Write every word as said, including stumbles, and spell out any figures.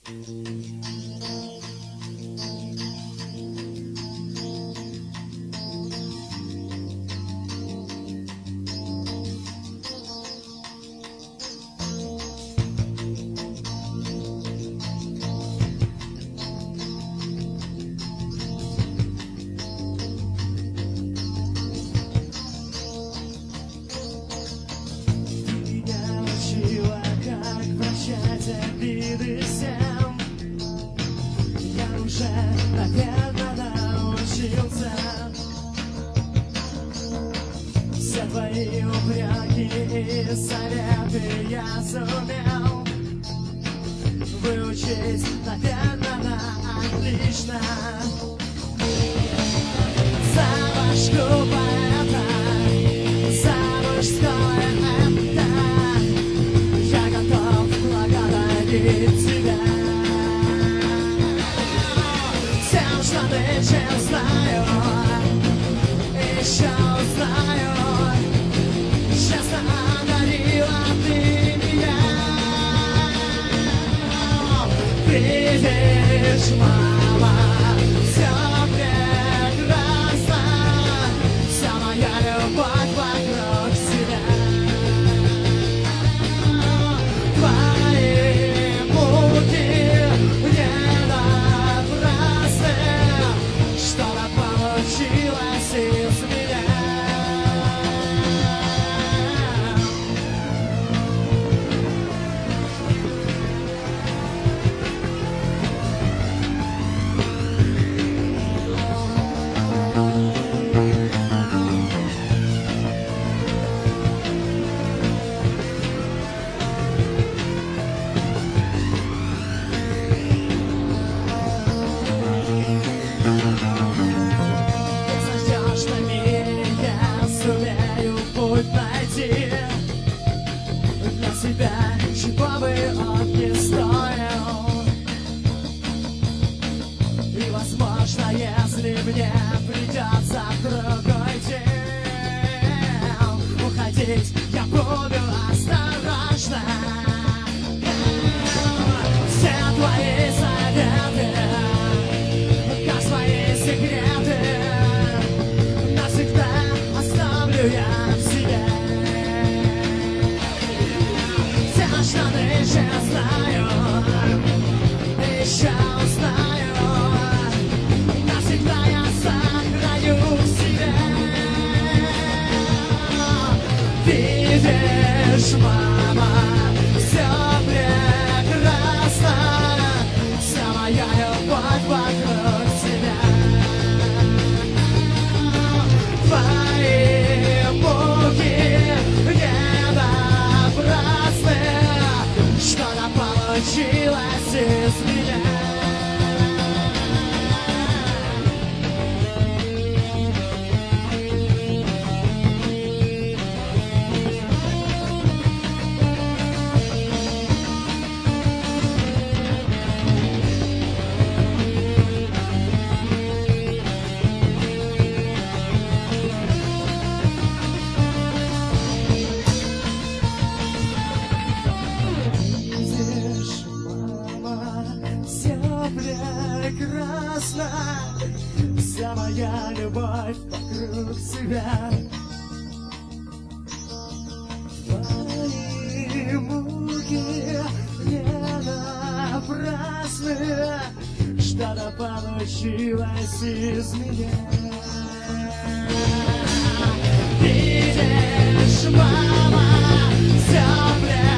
Обиды всем я уже, наверное, научился. Все твои упреки и советы я сумел выучить, наверное, отлично. За башку поэта, за мужское это я готов благодарить тебя тем, что ты честную еще узнаю. Честно одарила ты меня. Ты видишь, мама, все прекрасно, вся моя любовь вокруг себя. Твои муки не напрасны, что-то получилось из меня. Найти для себя, чего бы он не стоил. И возможно, если мне придется в другой день уходить, я буду осторожна. Все твои советы, как свои секреты, навсегда оставлю я. Что ты еще знаю, еще узнаю, навсегда я сохраню себя. Видишь, мама, все прекрасно, вся моя любовь вокруг тебя. Твои муки не напрасны, что-то получилось из меня. Прекрасно, вся моя любовь вокруг тебя. Твои муки не напрасны, что-то получилось из меня. Видишь, мама, все прекрасно.